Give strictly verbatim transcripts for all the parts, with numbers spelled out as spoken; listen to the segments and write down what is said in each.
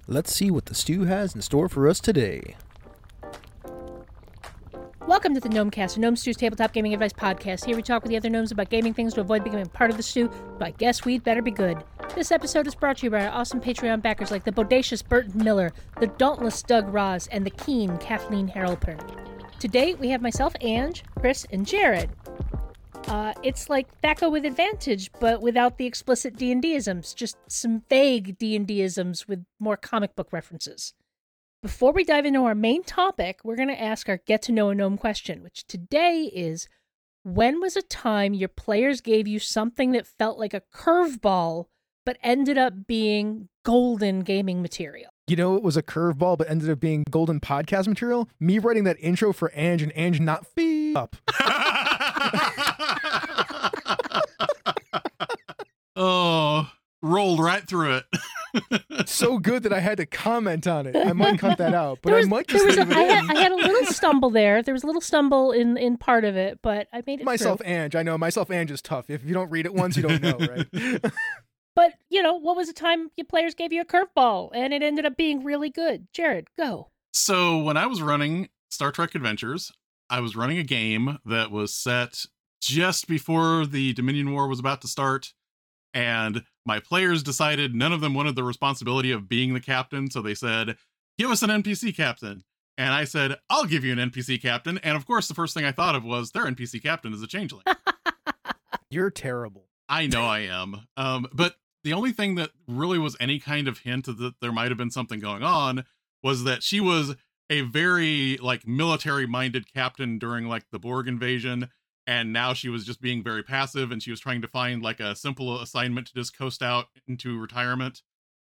Let's see what the stew has in store for us today. Welcome to the Gnomecast, a Gnome Stew's tabletop gaming advice podcast. Here we talk with the other gnomes about gaming things to avoid becoming part of the stew, but I guess we'd better be good. This episode is brought to you by our awesome Patreon backers like the bodacious Burton Miller, the dauntless Doug Ross, and the keen Kathleen Harrelper. Today we have myself, Ange, Chris, and Jared. Uh, it's like Thaco with Advantage, but without the explicit D and D-isms, just some vague D and D-isms with more comic book references. Before we dive into our main topic, we're going to ask our Get to Know a Gnome question, which today is, when was a time your players gave you something that felt like a curveball, but ended up being golden gaming material? You know, it was a curveball, but ended up being golden podcast material? Me writing that intro for Ange and Ange not fee up. Oh, rolled right through it. So good that I had to comment on it. I might cut that out, but There was- I might there just was leave a, it I, in. had, I had a little stumble there. There was a little stumble in, in part of it, but I made it Myself, through. Ange. I know. Myself, Ange is tough. If you don't read it once, you don't know, right? But, you know, what was a time your players gave you a curveball, and it ended up being really good? Jared, go. So when I was running Star Trek Adventures, I was running a game that was set just before the Dominion War was about to start, and my players decided none of them wanted the responsibility of being the captain, so they said, give us an N P C captain. And I said, I'll give you an N P C captain. And of course, the first thing I thought of was their N P C captain is a changeling. You're terrible. I know I am. Um, but the only thing that really was any kind of hint that there might have been something going on was that she was a very like military minded captain during like the Borg invasion. And now she was just being very passive, and she was trying to find like a simple assignment to just coast out into retirement.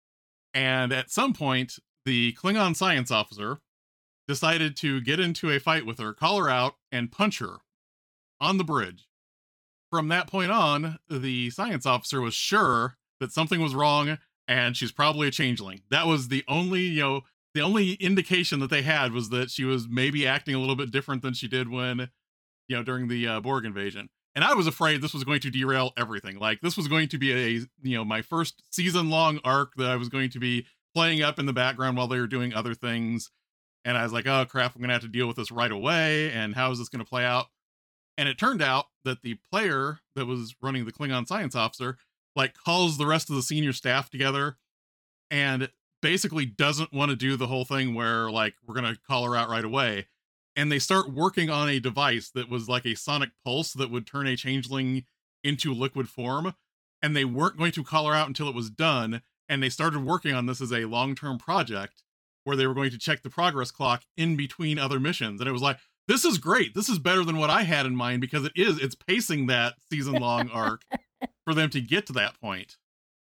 And at some point, the Klingon science officer decided to get into a fight with her, call her out, and punch her on the bridge. From that point on, the science officer was sure that something was wrong, and she's probably a changeling. That was the only, you know, the only indication that they had was that she was maybe acting a little bit different than she did when, you know, during the uh, Borg invasion. And I was afraid this was going to derail everything. Like, this was going to be a, you know, my first season-long arc that I was going to be playing up in the background while they were doing other things. And I was like, oh, crap, I'm going to have to deal with this right away. And how is this going to play out? And it turned out that the player that was running the Klingon science officer, like, calls the rest of the senior staff together and basically doesn't want to do the whole thing where, like, we're going to call her out right away. And they start working on a device that was like a sonic pulse that would turn a changeling into liquid form. And they weren't going to call her out until it was done. And they started working on this as a long-term project where they were going to check the progress clock in between other missions. And it was like, this is great. This is better than what I had in mind, because it is, it's pacing that season-long arc for them to get to that point.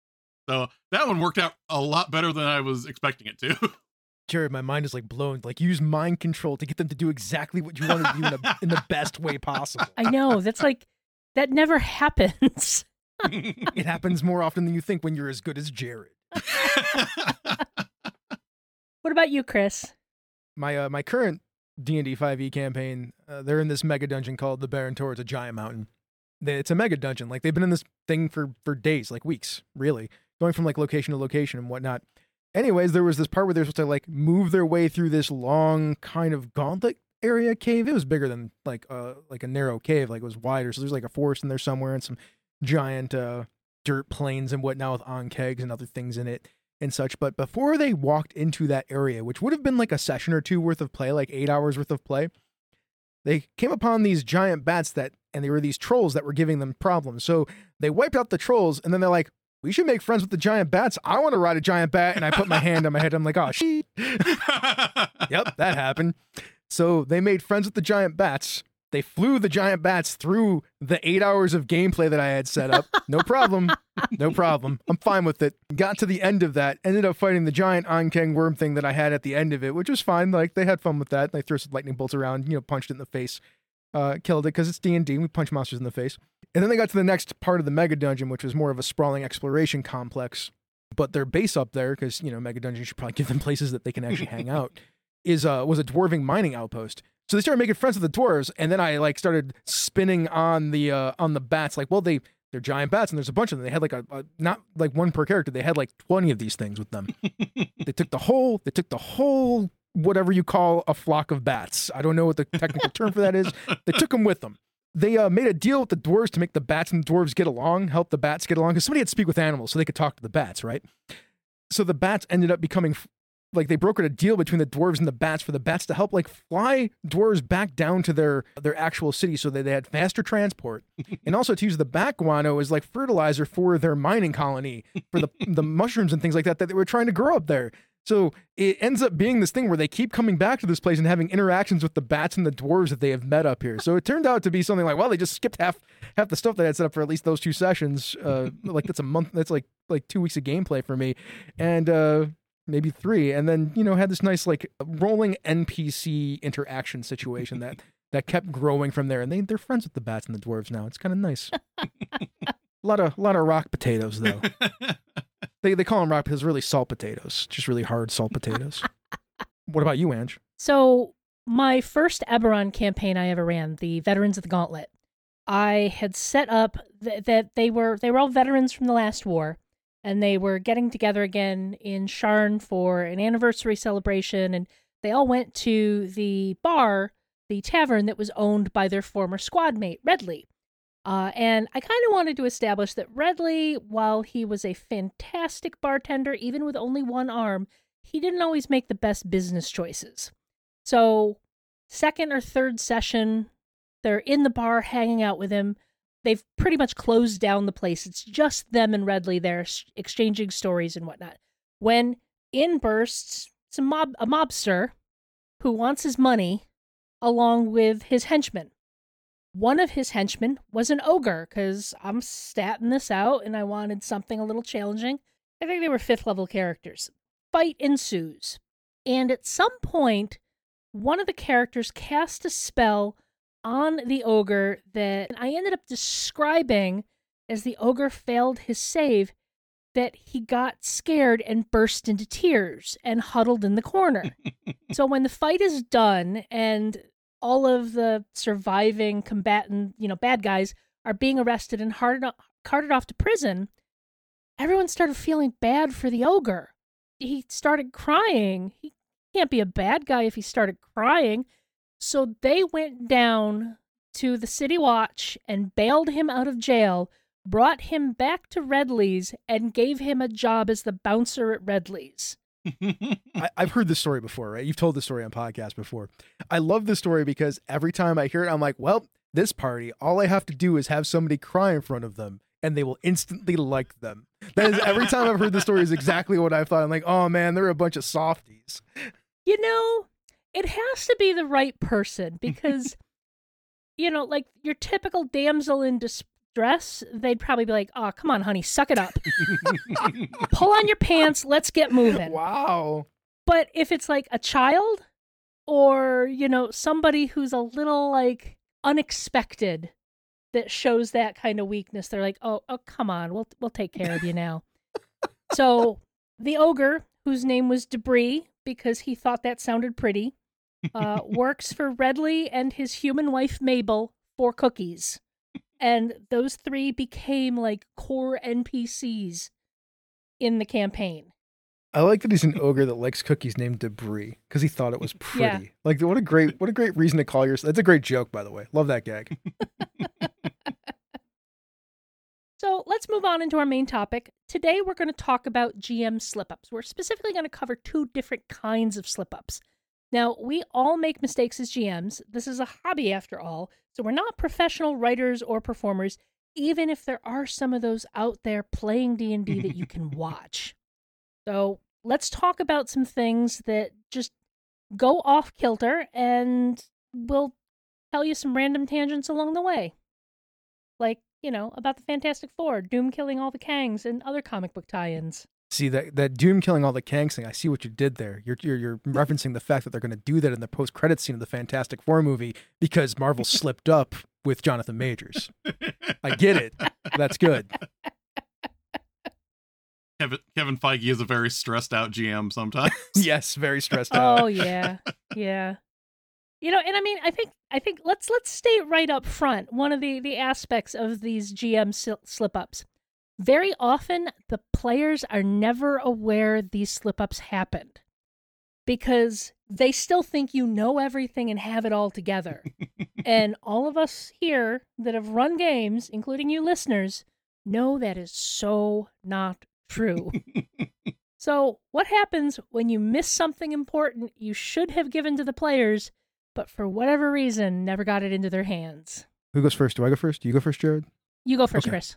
So that one worked out a lot better than I was expecting it to. Jared, my mind is like blown. Like, use mind control to get them to do exactly what you want to do in the, in the best way possible. I know. That's like, that never happens. It happens more often than you think when you're as good as Jared. What about you, Chris? My uh, my current D and D five e campaign, uh, they're in this mega dungeon called the Baron Tor. It's a giant mountain. They, it's a mega dungeon. Like, they've been in this thing for, for days, like weeks, really, going from like location to location and whatnot. Anyways, there was this part where they're supposed to like move their way through this long kind of gauntlet area cave. It was bigger than like uh like a narrow cave, like it was wider. So there's like a forest in there somewhere and some giant uh dirt plains and whatnot with on kegs and other things in it and such. But before they walked into that area, which would have been like a session or two worth of play, like eight hours worth of play, they came upon these giant bats that, and they were these trolls that were giving them problems. So they wiped out the trolls, and then they're like, we should make friends with the giant bats. I want to ride a giant bat. And I put my hand on my head. I'm like, oh, shit. Yep, that happened. So they made friends with the giant bats. They flew the giant bats through the eight hours of gameplay that I had set up. No problem. No problem. I'm fine with it. Got to the end of that. Ended up fighting the giant Ankang worm thing that I had at the end of it, which was fine. Like, they had fun with that. They threw some lightning bolts around, you know, punched it in the face. Uh, killed it because it's D and D. We punch monsters in the face. And then they got to the next part of the mega dungeon, which was more of a sprawling exploration complex. But their base up there, because, you know, mega dungeons should probably give them places that they can actually hang out, is uh was a dwarving mining outpost. So they started making friends with the dwarves, and then I like started spinning on the uh on the bats, like, well, they They're giant bats, and there's a bunch of them. They had like a, a not like one per character. They had like twenty of these things with them. They took the whole, they took the whole, whatever you call a flock of bats. I don't know what the technical term for that is. They took them with them. They uh, made a deal with the dwarves to make the bats and the dwarves get along, help the bats get along, because somebody had to speak with animals so they could talk to the bats, right? So the bats ended up becoming, like, they brokered a deal between the dwarves and the bats for the bats to help, like, fly dwarves back down to their, their actual city so that they had faster transport, and also to use the bat guano as, like, fertilizer for their mining colony, for the, the mushrooms and things like that that they were trying to grow up there. So it ends up being this thing where they keep coming back to this place and having interactions with the bats and the dwarves that they have met up here. So it turned out to be something like, well, they just skipped half half the stuff they had set up for at least those two sessions. Uh, like that's a month. That's like like two weeks of gameplay for me, and uh, maybe three. And then you know had this nice like rolling N P C interaction situation that that kept growing from there. And they they're friends with the bats and the dwarves now. It's kind of nice. a lot of a lot of rock potatoes though. They they call them rock potatoes, really salt potatoes, just really hard salt potatoes. What about you, Ange? So my first Eberron campaign I ever ran, the Veterans of the Gauntlet, I had set up th- that they were they were all veterans from the last war, and they were getting together again in Sharn for an anniversary celebration, and they all went to the bar, the tavern that was owned by their former squad mate, Redley. Uh, and I kind of wanted to establish that Redley, while he was a fantastic bartender, even with only one arm, he didn't always make the best business choices. So, second or third session, they're in the bar hanging out with him. They've pretty much closed down the place. It's just them and Redley there exchanging stories and whatnot. When in bursts some mob, a mobster who wants his money along with his henchmen. One of his henchmen was an ogre, because I'm statting this out and I wanted something a little challenging. I think they were fifth level characters. Fight ensues. And at some point, one of the characters cast a spell on the ogre that I ended up describing as the ogre failed his save, that he got scared and burst into tears and huddled in the corner. So when the fight is done and all of the surviving combatant, you know, bad guys are being arrested and hard, carted off to prison, everyone started feeling bad for the ogre. He started crying. He can't be a bad guy if he started crying. So they went down to the City Watch and bailed him out of jail, brought him back to Redley's, and gave him a job as the bouncer at Redley's. I, I've heard this story before, right? You've told this story on podcast before. I love this story because every time I hear it, I'm like, well, this party, all I have to do is have somebody cry in front of them and they will instantly like them. That is, every time I've heard this story is exactly what I thought. I'm like, oh man, they're a bunch of softies. You know, it has to be the right person because, you know, like your typical damsel in distress, they'd probably be like, oh, come on, honey, suck it up. Pull on your pants, let's get moving. Wow. But if it's like a child or, you know, somebody who's a little like unexpected that shows that kind of weakness, they're like, oh, oh, come on, we'll we'll take care of you now. So the ogre, whose name was Debris, because he thought that sounded pretty, uh, works for Redley and his human wife Mabel for cookies. And those three became like core N P Cs in the campaign. I like that he's an ogre that likes cookies named Debris because he thought it was pretty. Yeah. Like, what a great, what a great reason to call yourself. That's a great joke, by the way. Love that gag. So let's move on into our main topic. Today we're going to talk about G M slip-ups. We're specifically going to cover two different kinds of slip-ups. Now, we all make mistakes as G Ms. This is a hobby after all, so we're not professional writers or performers, even if there are some of those out there playing D and D that you can watch. So let's talk about some things that just go off kilter, and we'll tell you some random tangents along the way. Like, you know, about the Fantastic Four, Doom killing all the Kangs, and other comic book tie-ins. See, that that Doom killing all the Kangs thing, I see what you did there. You're you're, you're referencing the fact that they're going to do that in the post-credit scene of the Fantastic Four movie because Marvel slipped up with Jonathan Majors. I get it. That's good. Kevin, Kevin Feige is a very stressed out G M sometimes. Yes, very stressed out. Oh, yeah. Yeah. You know, and I mean, I think I think let's let's state right up front one of the the aspects of these G M slip ups. Very often, the players are never aware these slip ups happened because they still think you know everything and have it all together. And all of us here that have run games, including you listeners, know that is so not true. So, what happens when you miss something important you should have given to the players, but for whatever reason, never got it into their hands? Who goes first? Do I go first? Do you go first, Jared? You go first, Okay. Chris.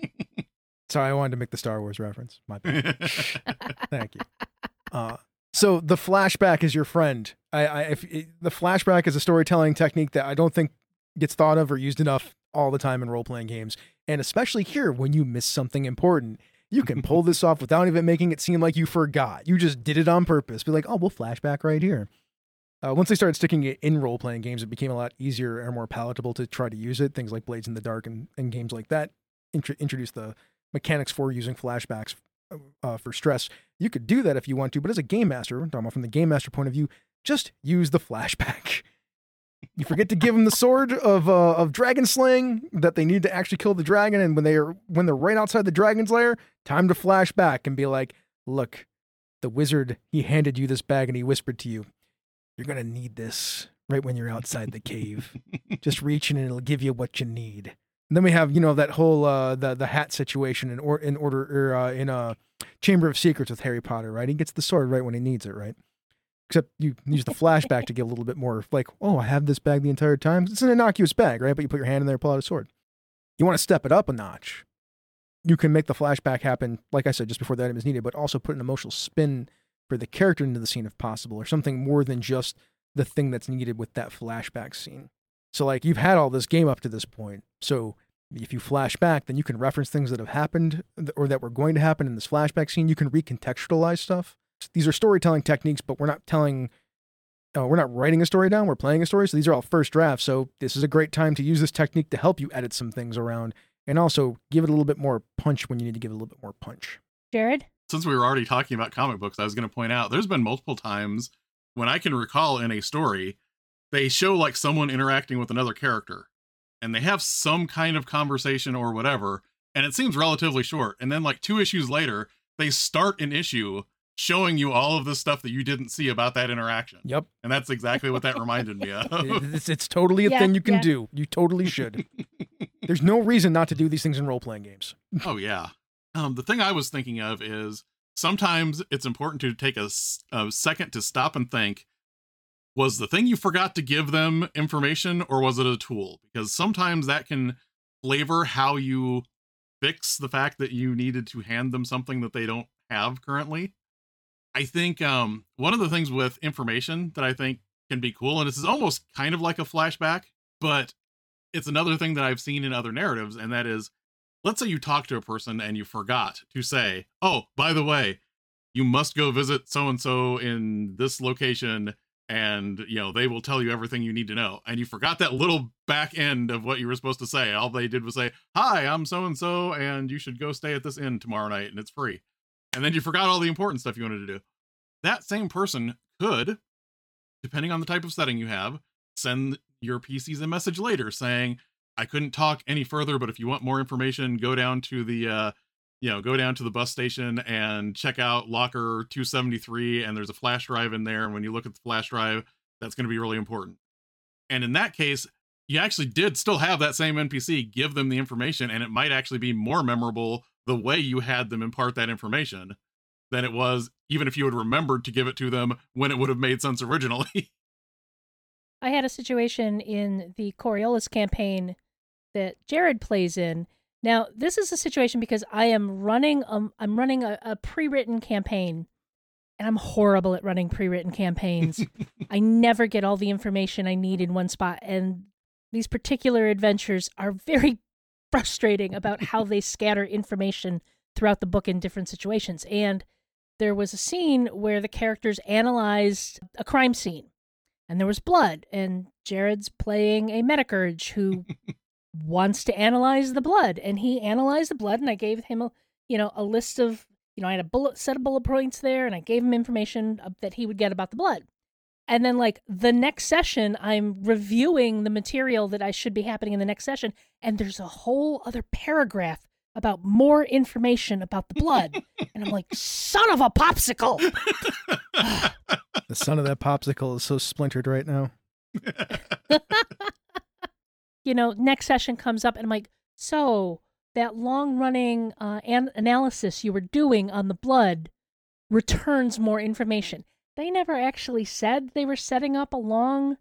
Sorry, I wanted to make the Star Wars reference. My bad. Thank you. Uh, so the flashback is your friend. I, I if it, the flashback is a storytelling technique that I don't think gets thought of or used enough all the time in role-playing games, and especially here when you miss something important. You can pull this off without even making it seem like you forgot. You just did it on purpose. Be like, oh, we'll flashback right here. Uh, once they started sticking it in role-playing games, it became a lot easier and more palatable to try to use it. Things like Blades in the Dark and, and games like that int- introduced the mechanics for using flashbacks uh, for stress. You could do that if you want to, but as a game master, I'm talking about from the game master point of view, just use the flashback. You forget to give them the sword of uh, of dragon slaying that they need to actually kill the dragon, and when they are when they're right outside the dragon's lair, time to flash back and be like, "Look, the wizard, he handed you this bag and he whispered to you, you're gonna need this right when you're outside the cave. Just reach in and it'll give you what you need." And then we have, you know, that whole uh, the the hat situation in or in order or uh, in a uh, Chamber of Secrets with Harry Potter, right? He gets the sword right when he needs it, right? Except you use the flashback to give a little bit more like, oh, I have this bag the entire time. It's an innocuous bag, right? But you put your hand in there, pull out a sword. You want to step it up a notch. You can make the flashback happen, like I said, just before the item is needed, but also put an emotional spin for the character into the scene if possible, or something more than just the thing that's needed with that flashback scene. So like you've had all this game up to this point. So if you flash back, then you can reference things that have happened or that were going to happen in this flashback scene. You can recontextualize stuff. These are storytelling techniques, but we're not telling, uh, we're not writing a story down. We're playing a story. So these are all first drafts. So this is a great time to use this technique to help you edit some things around and also give it a little bit more punch when you need to give it a little bit more punch. Jared? Since we were already talking about comic books, I was going to point out there's been multiple times when I can recall in a story, they show like someone interacting with another character and they have some kind of conversation or whatever. And it seems relatively short. And then like two issues later, they start an issue showing you all of the stuff that you didn't see about that interaction. Yep. And that's exactly what that reminded me of. It's, it's totally a Yeah, thing you can yeah. do. You totally should. There's no reason not to do these things in role-playing games. Oh, yeah. Um, the thing I was thinking of is sometimes it's important to take a, s- a second to stop and think, was the thing you forgot to give them information or was it a tool? Because sometimes that can flavor how you fix the fact that you needed to hand them something that they don't have currently. I think um, one of the things with information that I think can be cool, and this is almost kind of like a flashback, but it's another thing that I've seen in other narratives, and that is, let's say you talk to a person and you forgot to say, oh, by the way, you must go visit so-and-so in this location, and, you know, they will tell you everything you need to know. And you forgot that little back end of what you were supposed to say. All they did was say, hi, I'm so-and-so, and you should go stay at this inn tomorrow night, and it's free. And then you forgot all the important stuff you wanted to do. That same person could, depending on the type of setting you have, send your P Cs a message later saying, I couldn't talk any further, but if you want more information, go down to the, uh, you know, go down to the bus station and check out locker two seventy-three. And there's a flash drive in there. And when you look at the flash drive, that's going to be really important. And in that case, you actually did still have that same N P C give them the information. And it might actually be more memorable the way you had them impart that information than it was even if you had remembered to give it to them when it would have made sense originally. I had a situation in the Coriolis campaign that Jared plays in. Now, this is a situation because I am running um I'm running a, a pre-written campaign, and I'm horrible at running pre-written campaigns. I never get all the information I need in one spot, and these particular adventures are very frustrating about how they scatter information throughout the book in different situations. And there was a scene where the characters analyzed a crime scene. And there was blood, and Jared's playing a Metacurge who wants to analyze the blood, and he analyzed the blood, and I gave him a, you know, a list of, you know, I had a bullet set of bullet points there, and I gave him information that he would get about the blood. And then like the next session, I'm reviewing the material that I should be happening in the next session. And there's a whole other paragraph about more information about the blood. And I'm like, son of a popsicle. The son of that popsicle is so splintered right now. You know, next session comes up and I'm like, so that long running uh, an- analysis you were doing on the blood returns more information. They never actually said they were setting up a long,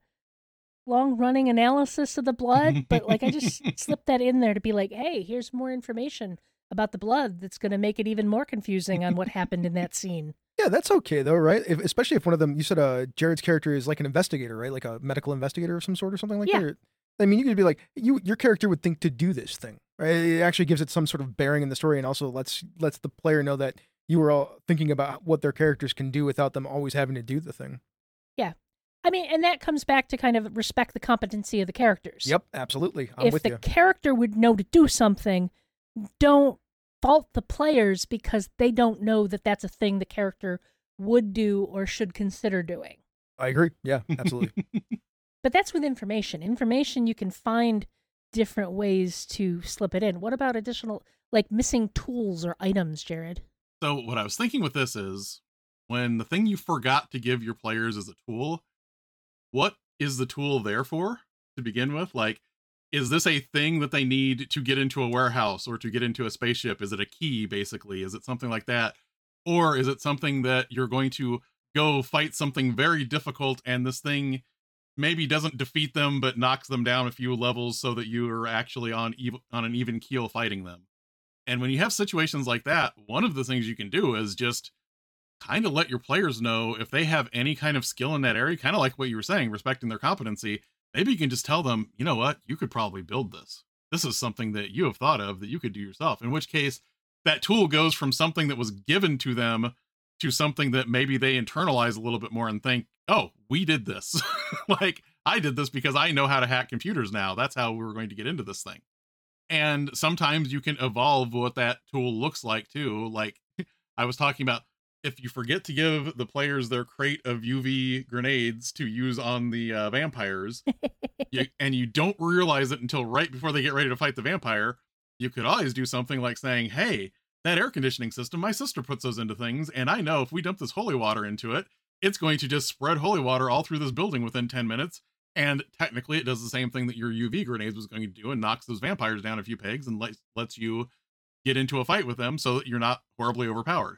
long running analysis of the blood, but like I just slipped that in there to be like, hey, here's more information about the blood that's going to make it even more confusing on what happened in that scene. Yeah, that's okay though, right? If, especially if one of them, you said uh, Jared's character is like an investigator, right? Like a medical investigator of some sort or something like Yeah. that. I mean, you could be like, you, your character would think to do this thing, right? It actually gives it some sort of bearing in the story, and also lets lets the player know that you were all thinking about what their characters can do without them always having to do the thing. Yeah. I mean, and that comes back to kind of respect the competency of the characters. Yep, absolutely. I'm if with the you. character would know to do something, don't fault the players because they don't know that that's a thing the character would do or should consider doing. I agree. Yeah, absolutely. But that's with information. Information, you can find different ways to slip it in. What about additional, like missing tools or items, Jared? So what I was thinking with this is, when the thing you forgot to give your players is a tool, what is the tool there for to begin with? Like, is this a thing that they need to get into a warehouse or to get into a spaceship? Is it a key, basically? Is it something like that? Or is it something that you're going to go fight something very difficult and this thing maybe doesn't defeat them but knocks them down a few levels so that you are actually on ev- on an even keel fighting them? And when you have situations like that, one of the things you can do is just kind of let your players know if they have any kind of skill in that area, kind of like what you were saying, respecting their competency. Maybe you can just tell them, you know what, you could probably build this. This is something that you have thought of that you could do yourself. In which case, that tool goes from something that was given to them to something that maybe they internalize a little bit more and think, oh, we did this. Like, I did this because I know how to hack computers now. That's how we were going to get into this thing. And sometimes you can evolve what that tool looks like too. Like I was talking about, if you forget to give the players their crate of U V grenades to use on the uh, vampires, you, and you don't realize it until right before they get ready to fight the vampire, you could always do something like saying, hey, that air conditioning system, my sister puts those into things, and I know if we dump this holy water into it, it's going to just spread holy water all through this building within ten minutes. And technically it does the same thing that your U V grenades was going to do and knocks those vampires down a few pegs and lets, lets you get into a fight with them so that you're not horribly overpowered.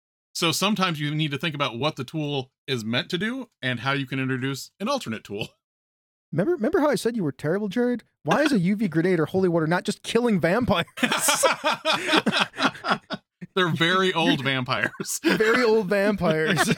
So sometimes you need to think about what the tool is meant to do and how you can introduce an alternate tool. Remember, remember how I said you were terrible, Jared? Why is a U V grenade or holy water not just killing vampires? They're very old vampires. Very old vampires.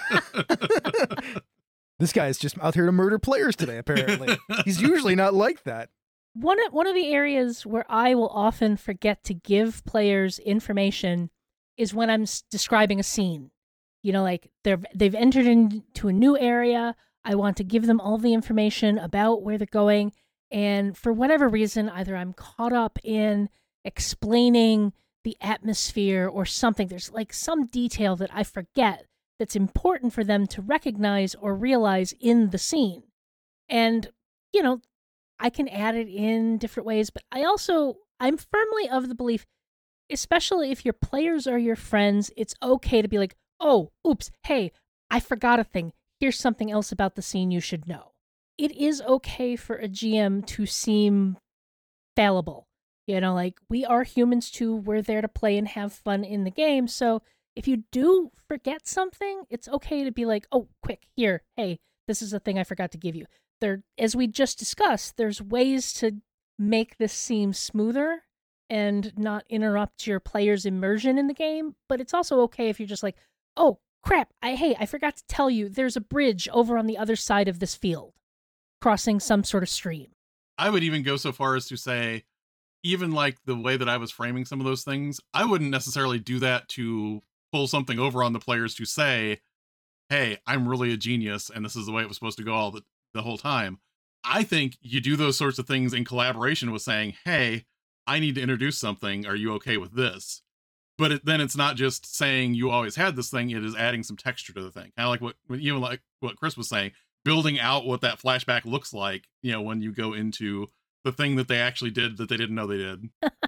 This guy's just out here to murder players today, apparently. He's usually not like that. One of, one of the areas where I will often forget to give players information is when I'm s- describing a scene. You know, like they're, they've entered into a new area. I want to give them all the information about where they're going. And for whatever reason, either I'm caught up in explaining the atmosphere or something. There's like some detail that I forget that's important for them to recognize or realize in the scene. And, you know, I can add it in different ways, but I also, I'm firmly of the belief, especially if your players are your friends, it's okay to be like, oh, oops, hey, I forgot a thing. Here's something else about the scene you should know. It is okay for a G M to seem fallible. You know, like, we are humans too. We're there to play and have fun in the game. So if you do forget something, it's okay to be like, oh, quick, here, hey, this is a thing I forgot to give you. There, as we just discussed, there's ways to make this seem smoother and not interrupt your player's immersion in the game. But it's also okay if you're just like, oh, crap, I hey, I forgot to tell you, there's a bridge over on the other side of this field, crossing some sort of stream. I would even go so far as to say, even like the way that I was framing some of those things, I wouldn't necessarily do that to pull something over on the players to say, hey, I'm really a genius and this is the way it was supposed to go all the, the whole time. I think you do those sorts of things in collaboration with saying, hey, I need to introduce something. Are you okay with this? But it, then it's not just saying you always had this thing. It is adding some texture to the thing. Kind of like what, even like what Chris was saying. building out what that flashback looks like, you know, when you go into the thing that they actually did that they didn't know they did.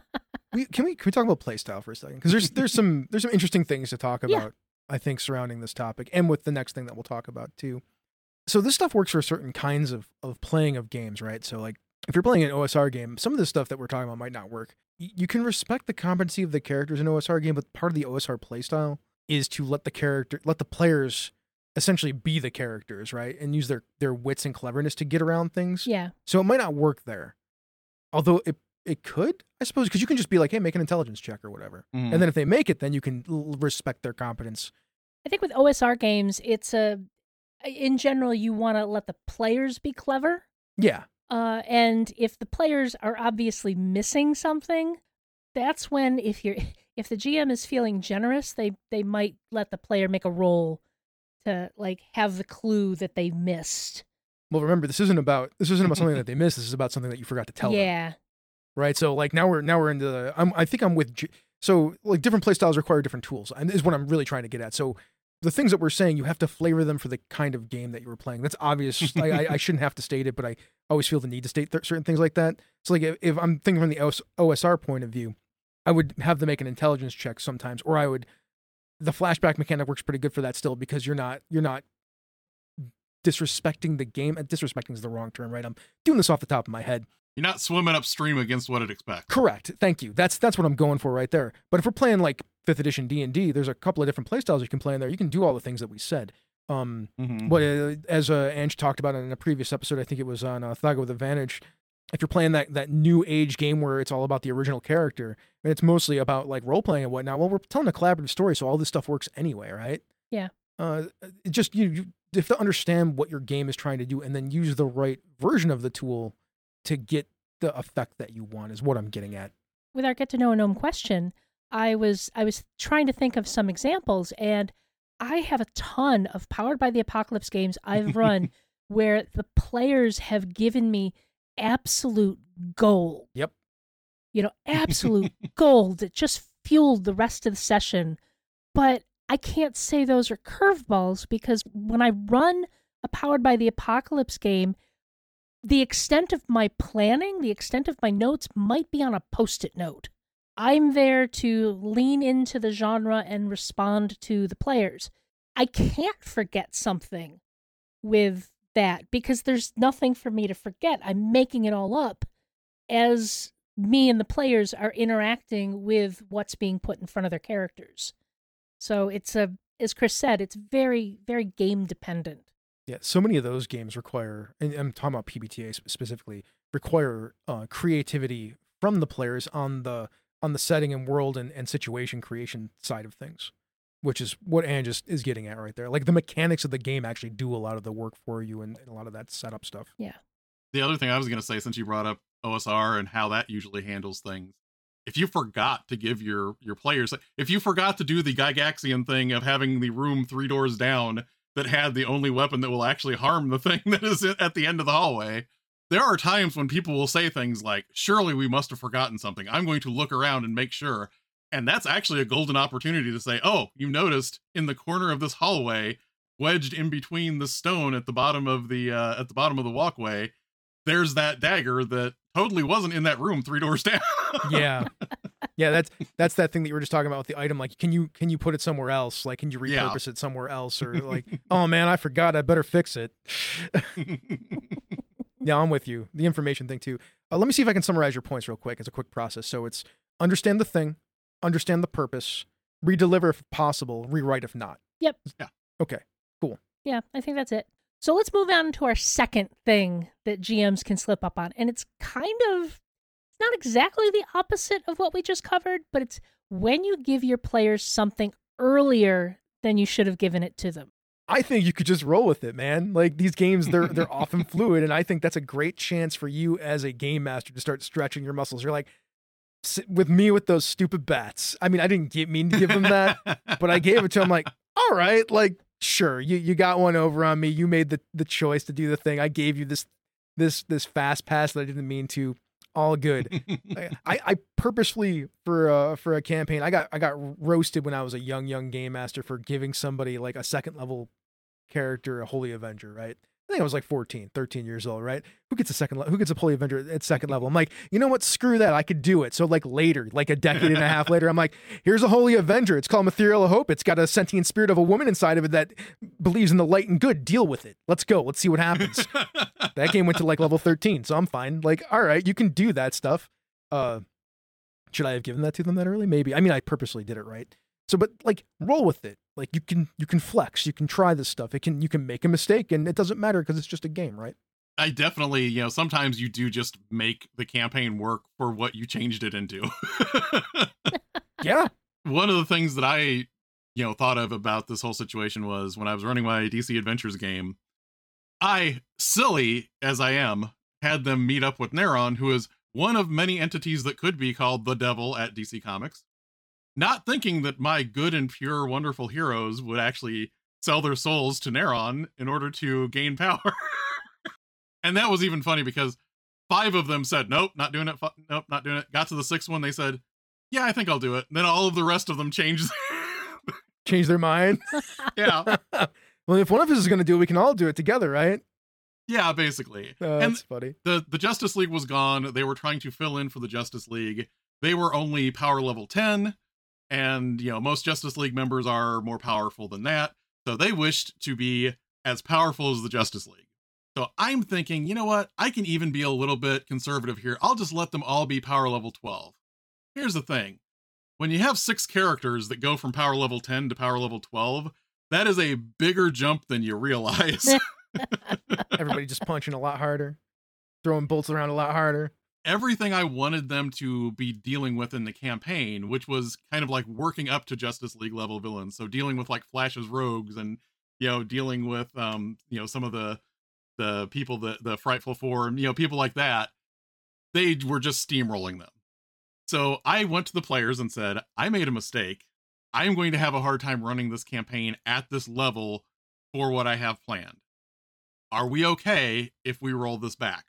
we, can we can we talk about playstyle for a second? Because there's there's some there's some interesting things to talk about, Yeah. I think, surrounding this topic, and with the next thing that we'll talk about too. So this stuff works for certain kinds of of playing of games, right? So like if you're playing an O S R game, some of the stuff that we're talking about might not work. Y- You can respect the competency of the characters in an O S R game, but part of the O S R playstyle is to let the character, let the players essentially be the characters, right? And use their their wits and cleverness to get around things. Yeah. So it might not work there. Although it it could, I suppose, because you can just be like, hey, make an intelligence check or whatever. Mhm. And then if they make it, then you can l- respect their competence. I think with O S R games, it's a, in general, you want to let the players be clever. Yeah. Uh, and if the players are obviously missing something, that's when if you're if the G M is feeling generous, they they might let the player make a roll to like have the clue that they missed. Well, remember, this isn't about this isn't about something that they missed. This is about something that you forgot to tell them. Yeah. Right. So like now we're now we're into the. I'm, I think I'm with. G- so like different play styles require different tools, and this is what I'm really trying to get at. So the things that we're saying, you have to flavor them for the kind of game that you were playing. That's obvious. I, I, I shouldn't have to state it, but I always feel the need to state th- certain things like that. So like if, if I'm thinking from the O S R point of view, I would have them make an intelligence check sometimes, or I would. The flashback mechanic works pretty good for that still because you're not you're not disrespecting the game. Disrespecting is the wrong term, right? I'm doing this off the top of my head. You're not swimming upstream against what it expects. Correct. Thank you. That's that's what I'm going for right there. But if we're playing like fifth edition D and D, there's a couple of different playstyles you can play in there. You can do all the things that we said. Um, Mhm. but uh, as uh, Ange talked about in a previous episode, I think it was on uh, Thago with Advantage. If you're playing that that new age game where it's all about the original character and it's mostly about like role playing and whatnot, well, we're telling a collaborative story, so all this stuff works anyway, right? Yeah. Uh, it just you, you have to understand what your game is trying to do and then use the right version of the tool to get the effect that you want. Is what I'm getting at. With our get to know a gnome question, I was I was trying to think of some examples, and I have a ton of Powered by the Apocalypse games I've run where the players have given me absolute gold. Yep. You know, absolute gold that just fueled the rest of the session. But I can't say those are curveballs because when I run a Powered by the Apocalypse game, the extent of my planning, the extent of my notes might be on a post-it note. I'm there to lean into the genre and respond to the players. I can't forget something with that because there's nothing for me to forget. I'm making it all up as me and the players are interacting with what's being put in front of their characters. So it's a, as Chris said, it's very, very game dependent. Yeah, so many of those games require, and I'm talking about P B T A specifically, require uh, creativity from the players on the on the setting and world and, and situation creation side of things, which is what Anne just is getting at right there. Like the mechanics of the game actually do a lot of the work for you and, and a lot of that setup stuff. Yeah. The other thing I was going to say, since you brought up O S R and how that usually handles things, if you forgot to give your your players, if you forgot to do the Gygaxian thing of having the room three doors down that had the only weapon that will actually harm the thing that is at the end of the hallway, there are times when people will say things like, surely we must have forgotten something. I'm going to look around and make sure. And that's actually a golden opportunity to say, oh, you noticed in the corner of this hallway, wedged in between the stone at the bottom of the uh, at the bottom of the walkway, there's that dagger that totally wasn't in that room three doors down. Yeah. Yeah, that's that's that thing that you were just talking about with the item. Like, can you can you put it somewhere else? Like, can you repurpose Yeah. it somewhere else? Or like, oh man, I forgot. I better fix it. Yeah, I'm with you. The information thing too. Uh, let me see if I can summarize your points real quick. It's a quick process. So it's understand the thing, understand the purpose, redeliver if possible, rewrite if not. Yep. Yeah. Okay. Yeah, I think that's it. So let's move on to our second thing that G Ms can slip up on. And it's kind of, it's not exactly the opposite of what we just covered, but it's when you give your players something earlier than you should have given it to them. I think you could just roll with it, man. Like these games, they're they're often fluid, and I think that's a great chance for you as a game master to start stretching your muscles. You're like, "Sit with me with those stupid bats." I mean, I didn't get, mean to give them that, but I gave it to him. Like, all right, like sure, you you got one over on me. You made the the choice to do the thing. I gave you this this this fast pass that I didn't mean to. All good. I, I purposefully for uh for a campaign, I got I got roasted when I was a young young game master for giving somebody like a second level character a Holy Avenger, right? think I was like fourteen, thirteen years old, right? Who gets a second, le- who gets a Holy Avenger at second level? I'm like, you know what? Screw that. I could do it. So like later, like a decade and a half later, I'm like, here's a Holy Avenger. It's called Ethereal Hope. It's got a sentient spirit of a woman inside of it that believes in the light and good. Deal with it. Let's go. Let's see what happens. That game went to like level thirteen. So I'm fine. Like, all right, you can do that stuff. Uh, should I have given that to them that early? Maybe. I mean, I purposely did it right. So, but like, roll with it. Like you can, you can flex, you can try this stuff. It can, you can make a mistake and it doesn't matter because it's just a game, right? I definitely, you know, sometimes you do just make the campaign work for what you changed it into. Yeah. One of the things that I, you know, thought of about this whole situation was when I was running my D C Adventures game, I, silly as I am, had them meet up with Neron, who is one of many entities that could be called the devil at D C Comics. Not thinking that my good and pure, wonderful heroes would actually sell their souls to Neron in order to gain power. And that was even funny because five of them said, nope, not doing it. Fu- nope, not doing it. Got to the sixth one. They said, yeah, I think I'll do it. And then all of the rest of them changed. Change their mind. Yeah. Well, if one of us is going to do it, we can all do it together, right? Yeah, basically. Oh, and that's funny. The, the Justice League was gone. They were trying to fill in for the Justice League. They were only power level ten. And, you know, most Justice League members are more powerful than that. So they wished to be as powerful as the Justice League. So I'm thinking, you know what? I can even be a little bit conservative here. I'll just let them all be power level twelve. Here's the thing. When you have six characters that go from power level ten to power level twelve, that is a bigger jump than you realize. Everybody just punching a lot harder, throwing bolts around a lot harder. Everything I wanted them to be dealing with in the campaign, which was kind of like working up to Justice League level villains. So dealing with like Flash's rogues and, you know, dealing with, um, you know, some of the, the people that the Frightful Four and, you know, people like that, they were just steamrolling them. So I went to the players and said, I made a mistake. I am going to have a hard time running this campaign at this level for what I have planned. Are we okay if we roll this back?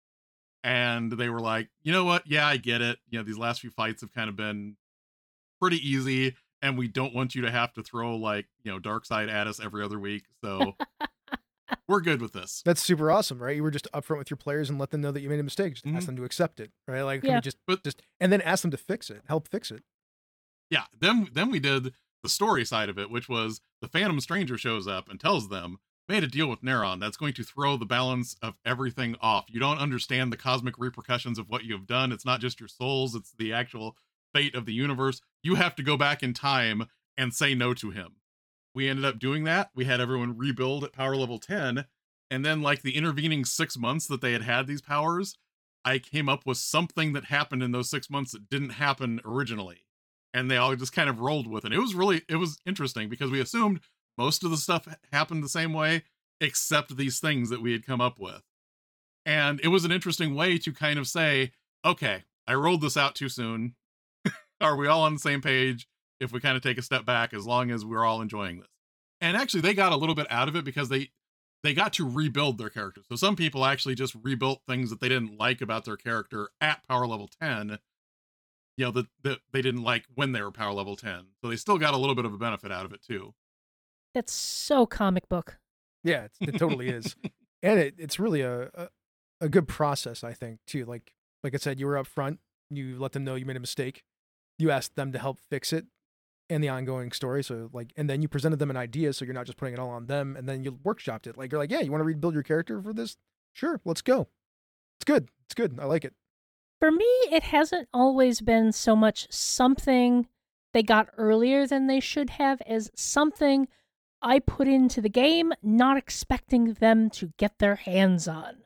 And they were like, you know what? Yeah, I get it. You know, these last few fights have kind of been pretty easy, and we don't want you to have to throw like, you know, Darkseid at us every other week. So we're good with this. That's super awesome, right? You were just upfront with your players and let them know that you made a mistake. Just Mhm. ask them to accept it, right? Like, can Yeah. we just, But- just, and then ask them to fix it, help fix it. Yeah, then then we did the story side of it, which was the Phantom Stranger shows up and tells them, made a deal with Neron that's going to throw the balance of everything off. You don't understand the cosmic repercussions of what you have done. It's not just your souls, it's the actual fate of the universe. You have to go back in time and say no to him. We ended up doing that. We had everyone rebuild at power level ten. And then like the intervening six months that they had had these powers, I came up with something that happened in those six months that didn't happen originally. And they all just kind of rolled with it. It was really, it was interesting because we assumed most of the stuff happened the same way, except these things that we had come up with. And it was an interesting way to kind of say, okay, I rolled this out too soon. Are we all on the same page if we kind of take a step back, as long as we're all enjoying this? And actually, they got a little bit out of it because they they got to rebuild their characters. So some people actually just rebuilt things that they didn't like about their character at power level ten, you know, that, that they didn't like when they were power level ten. So they still got a little bit of a benefit out of it too. That's so comic book. Yeah, it's, it totally is. And it, it's really a, a, a good process, I think, too. Like, like I said, you were up front, you let them know you made a mistake. You asked them to help fix it and the ongoing story. So like, and then you presented them an idea. So you're not just putting it all on them. And then you workshopped it. Like, you're like, yeah, you want to rebuild your character for this? Sure, let's go. It's good. It's good. I like it. For me, it hasn't always been so much something they got earlier than they should have as something I put into the game, not expecting them to get their hands on.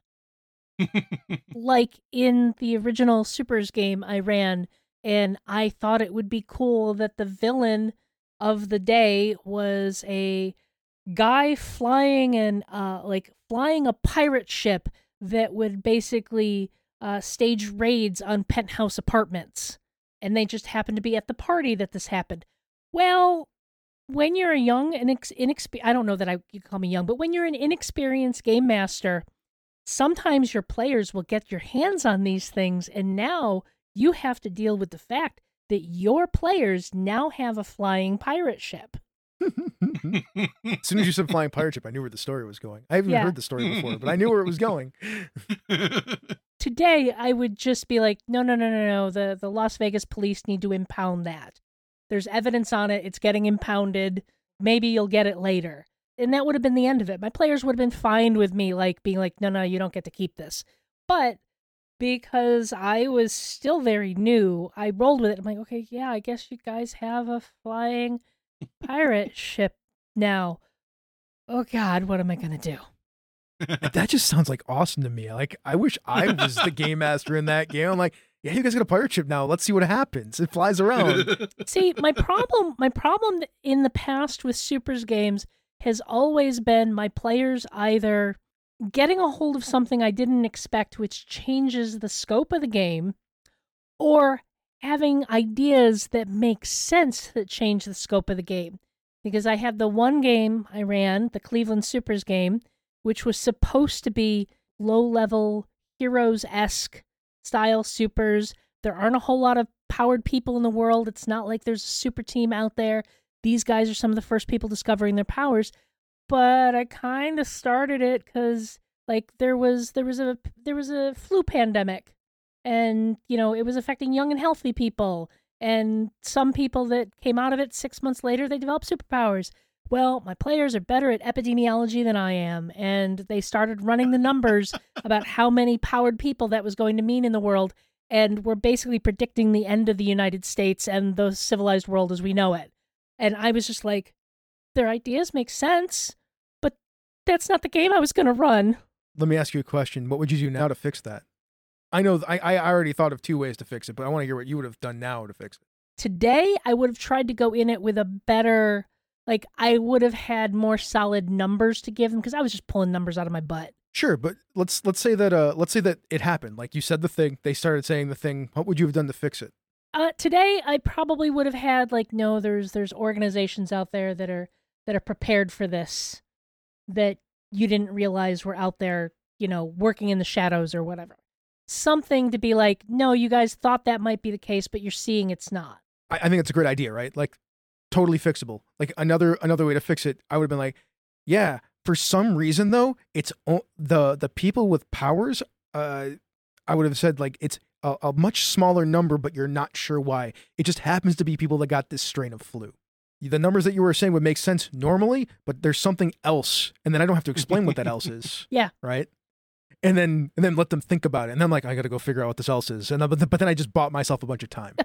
Like in the original Supers game I ran, and I thought it would be cool that the villain of the day was a guy flying and uh like flying a pirate ship that would basically uh stage raids on penthouse apartments, and they just happened to be at the party that this happened. Well, when you're a young and inex- inexpe- I don't know that I you call me young, but when you're an inexperienced game master, sometimes your players will get your hands on these things, and now you have to deal with the fact that your players now have a flying pirate ship. As soon as you said flying pirate ship, I knew where the story was going. I haven't Yeah. heard the story before, but I knew where it was going. Today, I would just be like, no, no, no, no, no. The, the Las Vegas police need to impound that. There's evidence on it. It's getting impounded. Maybe you'll get it later. And that would have been the end of it. My players would have been fine with me, like being like, no, no, you don't get to keep this. But because I was still very new, I rolled with it. I'm like, okay, yeah, I guess you guys have a flying pirate ship now. Oh, God, what am I going to do? That just sounds like awesome to me. Like, I wish I was the game master in that game. I'm like, yeah, you guys got a pirate ship now. Let's see what happens. It flies around. See, my problem, my problem in the past with Supers games has always been my players either getting a hold of something I didn't expect, which changes the scope of the game, or having ideas that make sense that change the scope of the game. Because I had the one game I ran, the Cleveland Supers game, which was supposed to be low-level, Heroes-esque style supers. There aren't a whole lot of powered people in the world. It's not like there's a super team out there. These guys are some of the first people discovering their powers. But I kind of started it because, like, there was there was a there was a flu pandemic, and you know it was affecting young and healthy people. And some people that came out of it six months later, they developed superpowers. Well, my players are better at epidemiology than I am, and they started running the numbers about how many powered people that was going to mean in the world, and we're basically predicting the end of the United States and the civilized world as we know it. And I was just like, their ideas make sense, but that's not the game I was going to run. Let me ask you a question. What would you do now to fix that? I know I, I already thought of two ways to fix it, but I want to hear what you would have done now to fix it. Today, I would have tried to go in it with a better... Like, I would have had more solid numbers to give them because I was just pulling numbers out of my butt. Sure, but let's let's say that uh let's say that it happened. Like you said the thing, they started saying the thing. What would you have done to fix it? Uh, today, I probably would have had like, no, there's there's organizations out there that are that are prepared for this, that you didn't realize were out there, you know, working in the shadows or whatever. Something to be like, no, you guys thought that might be the case, but you're seeing it's not. I, I think it's a great idea, right? Like. Totally fixable. Like another another way to fix it, I would have been like, yeah, for some reason though, it's o- the the people with powers, uh I would have said like it's a, a much smaller number, but you're not sure why. It just happens to be people that got this strain of flu. The numbers that you were saying would make sense normally, but there's something else, and then I don't have to explain what that else is. Yeah. Right? And then and then let them think about it. And then I'm like, I got to go figure out what this else is. And then, but, but then I just bought myself a bunch of time.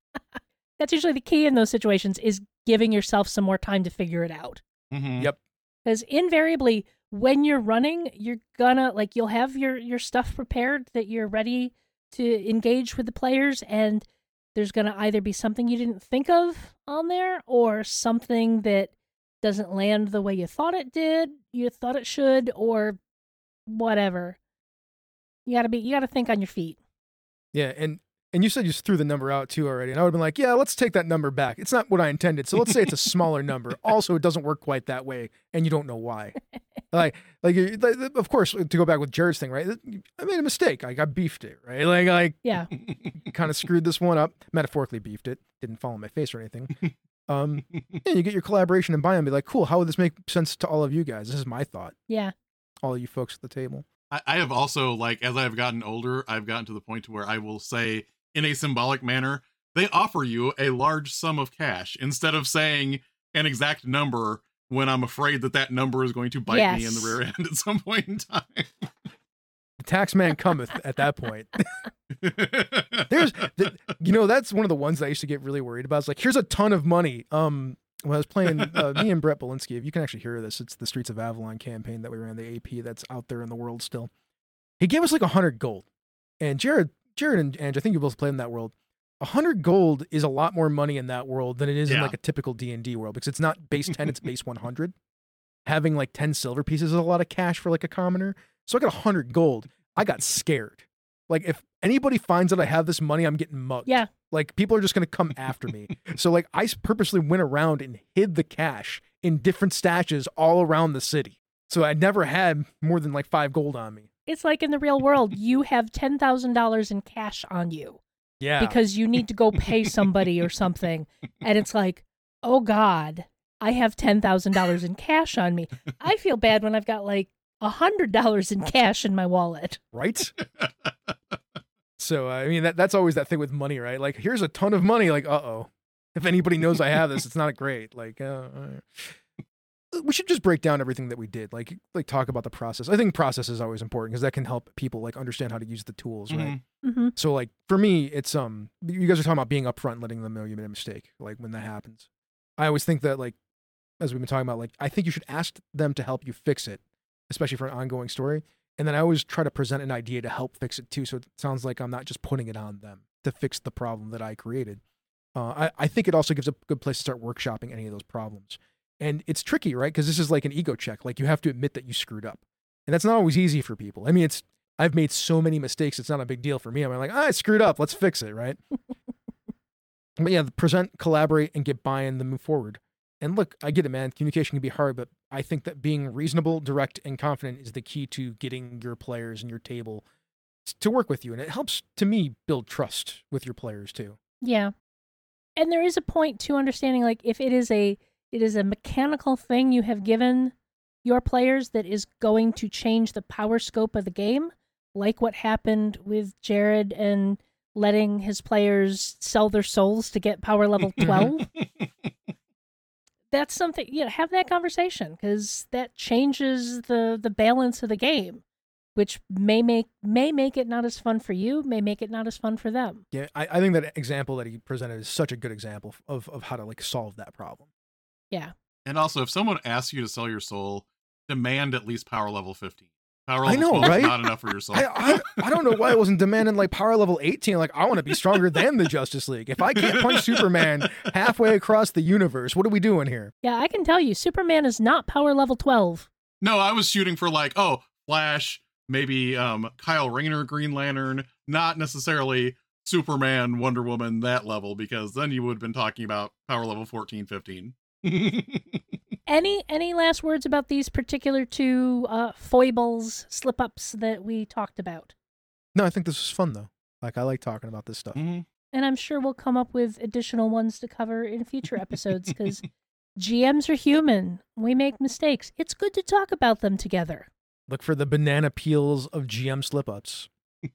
That's usually the key in those situations, is giving yourself some more time to figure it out. Mm-hmm. Yep. Because invariably, when you're running, you're gonna, like, you'll have your, your stuff prepared that you're ready to engage with the players, and there's gonna either be something you didn't think of on there, or something that doesn't land the way you thought it did, you thought it should, or whatever. You gotta be, you gotta think on your feet. Yeah, and And you said you just threw the number out too already. And I would have been like, yeah, let's take that number back. It's not what I intended. So let's say it's a smaller number. Also, it doesn't work quite that way. And you don't know why. like, like, of course, to go back with Jared's thing, right? I made a mistake. Like, I beefed it, right? Like, like Yeah. kind of screwed this one up. Metaphorically beefed it. Didn't fall on my face or anything. Um, and you get your collaboration and buy-in and be like, cool, how would this make sense to all of you guys? This is my thought. Yeah. All of you folks at the table. I, I have also, like, as I've gotten older, I've gotten to the point to where I will say, in a symbolic manner, they offer you a large sum of cash instead of saying an exact number when I'm afraid that that number is going to bite Yes. me in the rear end at some point in time. The tax man cometh at that point. There's, the, you know, that's one of the ones that I used to get really worried about. It's like, here's a ton of money. Um, when I was playing, uh, me and Brett Belinsky, if you can actually hear this, it's the Streets of Avalon campaign that we ran, the A P that's out there in the world still. He gave us like a hundred gold, and Jared, Jared and Ange, I think you both played in that world. A hundred gold is a lot more money in that world than it is Yeah. in like a typical D and D world, because it's not base ten, it's base one hundred. Having like ten silver pieces is a lot of cash for like a commoner. So I got a hundred gold. I got scared. Like, if anybody finds out I have this money, I'm getting mugged. Yeah. Like, people are just going to come after me. So like, I purposely went around and hid the cash in different stashes all around the city. So I never had more than like five gold on me. It's like in the real world, you have ten thousand dollars in cash on you Yeah. because you need to go pay somebody or something. And it's like, oh God, I have ten thousand dollars in cash on me. I feel bad when I've got like one hundred dollars in cash in my wallet. Right? So, uh, I mean, that that's always that thing with money, right? Like, here's a ton of money. Like, uh-oh. If anybody knows I have this, it's not great. Like, uh, uh, we should just break down everything that we did. Like, like talk about the process. I think process is always important because that can help people like understand how to use the tools, right? Mm-hmm. So, like, for me, it's um, you guys are talking about being upfront and letting them know you made a mistake. Like when that happens, I always think that, like, as we've been talking about, like, I think you should ask them to help you fix it, especially for an ongoing story. And then I always try to present an idea to help fix it too. So it sounds like I'm not just putting it on them to fix the problem that I created. Uh, I, I think it also gives a good place to start workshopping any of those problems. And it's tricky, right? Because this is like an ego check. Like, you have to admit that you screwed up. And that's not always easy for people. I mean, it's, I've made so many mistakes. It's not a big deal for me. I'm like, ah, I screwed up. Let's fix it, right? But yeah, present, collaborate, and get buy-in, then move forward. And look, I get it, man. Communication can be hard, but I think that being reasonable, direct, and confident is the key to getting your players and your table to work with you. And it helps, to me, build trust with your players too. Yeah. And there is a point to understanding, like, if it is a it is a mechanical thing you have given your players that is going to change the power scope of the game, like what happened with Jared and letting his players sell their souls to get power level twelve. That's something, you know, have that conversation, because that changes the the balance of the game, which may make may make it not as fun for you, may make it not as fun for them. Yeah, I, I think that example that he presented is such a good example of, of how to like solve that problem. Yeah. And also, if someone asks you to sell your soul, demand at least power level fifteen. Power I level know, twelve is right? not enough for your soul. I, I I don't know why I wasn't demanding like power level eighteen. Like, I want to be stronger than the Justice League. If I can't punch Superman halfway across the universe, what are we doing here? Yeah, I can tell you, Superman is not power level twelve. No, I was shooting for like, oh, Flash, maybe um, Kyle Rayner, Green Lantern, not necessarily Superman, Wonder Woman, that level, because then you would have been talking about power level fourteen, fifteen. Any any last words about these particular two uh, foibles, slip-ups that we talked about? No, I think this was fun though. Like, I like talking about this stuff. Mm-hmm. And I'm sure we'll come up with additional ones to cover in future episodes, because G Ms are human. We make mistakes. It's good to talk about them together. Look for the banana peels of G M slip-ups.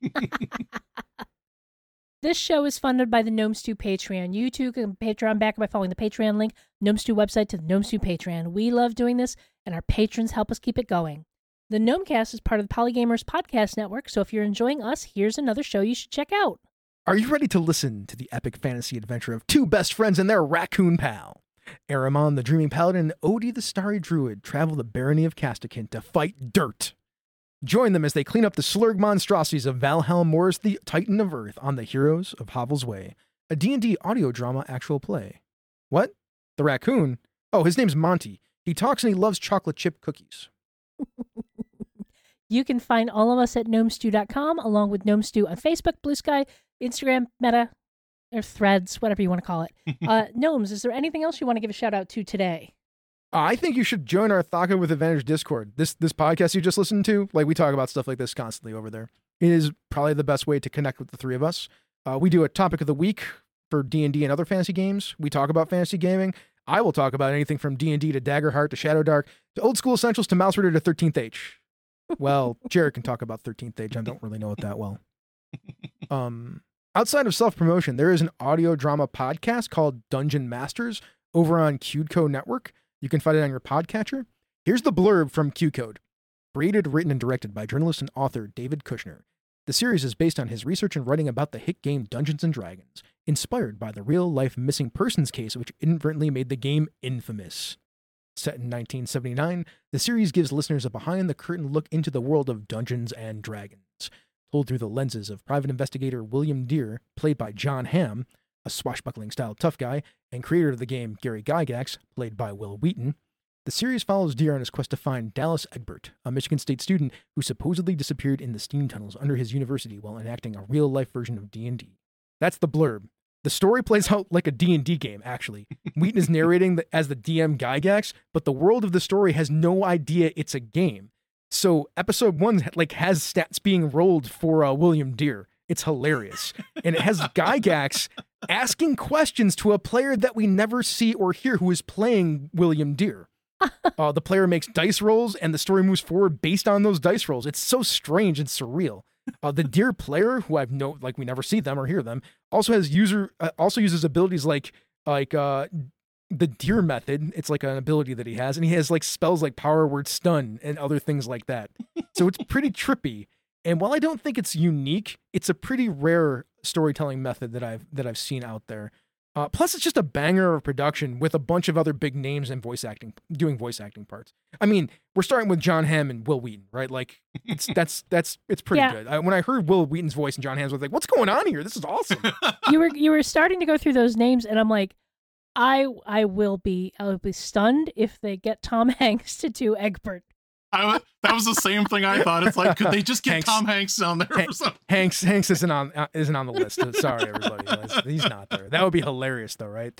This show is funded by the Gnome Stew Patreon. You too can Patreon back by following the Patreon link, Gnome Stew website, to the Gnome Stew Patreon. We love doing this, and our patrons help us keep it going. The Gnomecast is part of the Polygamers Podcast Network, so if you're enjoying us, here's another show you should check out. Are you ready to listen to the epic fantasy adventure of two best friends and their raccoon pal? Aramon, the Dreaming Paladin, and Odie, the Starry Druid, travel the barony of Castakin to fight dirt. Join them as they clean up the slurg monstrosities of Valhelm Morris, the Titan of Earth, on the Heroes of Havel's Way, a D and D audio drama actual play. What? The raccoon? Oh, his name's Monty. He talks and he loves chocolate chip cookies. You can find all of us at gnome stew dot com, along with Gnome Stew on Facebook, Blue Sky, Instagram, Meta, or Threads, whatever you want to call it. uh, Gnomes, is there anything else you want to give a shout out to today? Uh, I think you should join our Thaka with Advantage Discord. This this podcast you just listened to, like, we talk about stuff like this constantly over there. It is probably the best way to connect with the three of us. Uh, we do a topic of the week for D and D and other fantasy games. We talk about fantasy gaming. I will talk about anything from D and D to Daggerheart to Shadowdark to Old School Essentials to Mouse Rider to thirteenth Age. Well, Jared can talk about thirteenth Age. I don't really know it that well. Um, outside of self-promotion, there is an audio drama podcast called Dungeon Masters over on QCode Network. You can find it on your podcatcher. Here's the blurb from QCode. Created, written, and directed by journalist and author David Kushner. The series is based on his research and writing about the hit game Dungeons and Dragons, inspired by the real-life missing persons case which inadvertently made the game infamous. Set in nineteen seventy-nine, the series gives listeners a behind-the-curtain look into the world of Dungeons and Dragons, told through the lenses of private investigator William Deere, played by John Hamm, a swashbuckling-style tough guy, and creator of the game Gary Gygax, played by Will Wheaton. The series follows Deere on his quest to find Dallas Egbert, a Michigan State student who supposedly disappeared in the steam tunnels under his university while enacting a real-life version of D and D. That's the blurb. The story plays out like a D and D game, actually. Wheaton is narrating the, as the D M Gygax, but the world of the story has no idea it's a game. So episode one like has stats being rolled for uh, William Deere. It's hilarious. And it has Gygax asking questions to a player that we never see or hear who is playing William Deere. Uh, the player makes dice rolls and the story moves forward based on those dice rolls. It's so strange and surreal. Uh, the Deere player, who I've no, like we never see them or hear them, also has user, uh, also uses abilities like, like, uh, the Deere method. It's like an ability that he has, and he has like spells like power word stun and other things like that. So it's pretty trippy. And while I don't think it's unique, it's a pretty rare storytelling method that I've, that I've seen out there. Uh, plus, it's just a banger of production with a bunch of other big names and voice acting, doing voice acting parts. I mean, we're starting with John Hamm and Will Wheaton, right? Like, it's that's that's it's pretty Yeah. good. I, when I heard Will Wheaton's voice and John Hamm's, I was like, "What's going on here? This is awesome." You were you were starting to go through those names, and I'm like, I I will be I will be stunned if they get Tom Hanks to do Egbert. I, wa- that was the same thing I thought. It's like, could they just get Hanks- Tom Hanks on there Han- or something? Hanks Hanks isn't on uh, isn't on the list. Sorry, everybody, he's not there. That would be hilarious, though, right?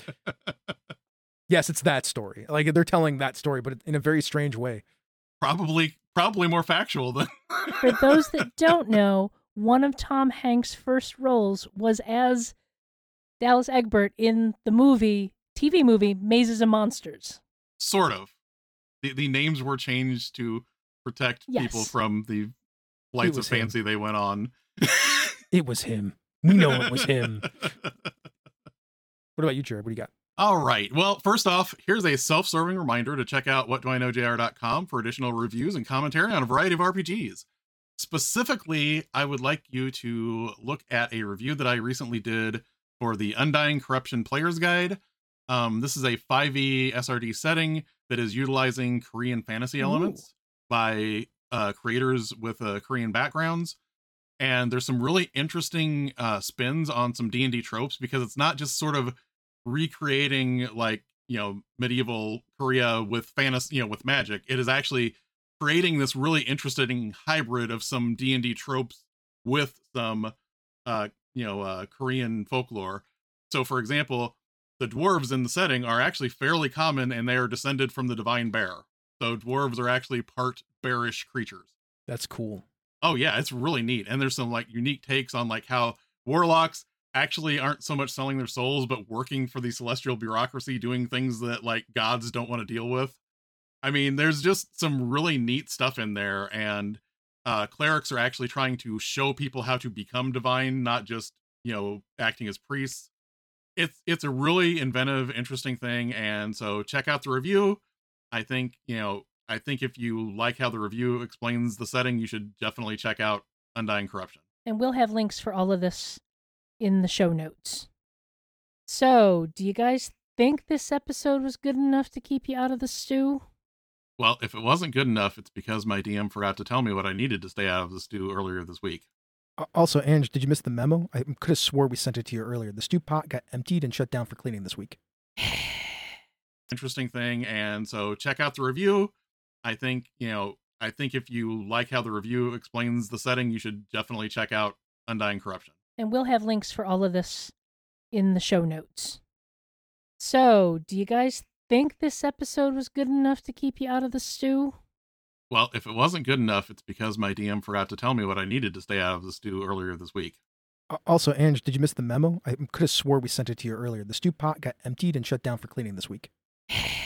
Yes, it's that story. Like they're telling that story, but in a very strange way. Probably, probably more factual than. For those that don't know, one of Tom Hanks' first roles was as Dallas Egbert in the movie T V movie Mazes and Monsters. Sort of. The the names were changed to protect Yes. people from the flights of was him. fancy they went on. It was him. We know it was him. What about you, Jared? What do you got? All right. Well, first off, here's a self-serving reminder to check out what do I know J R dot com for additional reviews and commentary on a variety of R P Gs. Specifically, I would like you to look at a review that I recently did for the Undying Corruption Player's Guide. Um, this is a five E S R D setting that is utilizing Korean fantasy elements by uh, creators with uh, Korean backgrounds. And there's some really interesting uh, spins on some D and D tropes because it's not just sort of recreating like, you know, medieval Korea with fantasy, you know, with magic. It is actually creating this really interesting hybrid of some D and D tropes with some, uh, you know, uh, Korean folklore. So, for example, the dwarves in the setting are actually fairly common and they are descended from the divine bear. So dwarves are actually part bearish creatures. That's cool. Oh yeah, it's really neat. And there's some like unique takes on like how warlocks actually aren't so much selling their souls, but working for the celestial bureaucracy, doing things that like gods don't want to deal with. I mean, there's just some really neat stuff in there. And uh, clerics are actually trying to show people how to become divine, not just, you know, acting as priests. It's it's a really inventive, interesting thing, and so check out the review. I think, you know, I think if you like how the review explains the setting, you should definitely check out Undying Corruption. And we'll have links for all of this in the show notes. So, do you guys think this episode was good enough to keep you out of the stew? Well, if it wasn't good enough, it's because my D M forgot to tell me what I needed to stay out of the stew earlier this week. Also, Ange, did you miss the memo? I could have swore we sent it to you earlier. The stew pot got emptied and shut down for cleaning this week. Interesting thing, and so check out the review. I think, you know, I think if you like how the review explains the setting, you should definitely check out Undying Corruption. And we'll have links for all of this in the show notes. So, do you guys think this episode was good enough to keep you out of the stew? Well, if it wasn't good enough, it's because my D M forgot to tell me what I needed to stay out of the stew earlier this week. Also, Ange, did you miss the memo? I could have swore we sent it to you earlier. The stew pot got emptied and shut down for cleaning this week.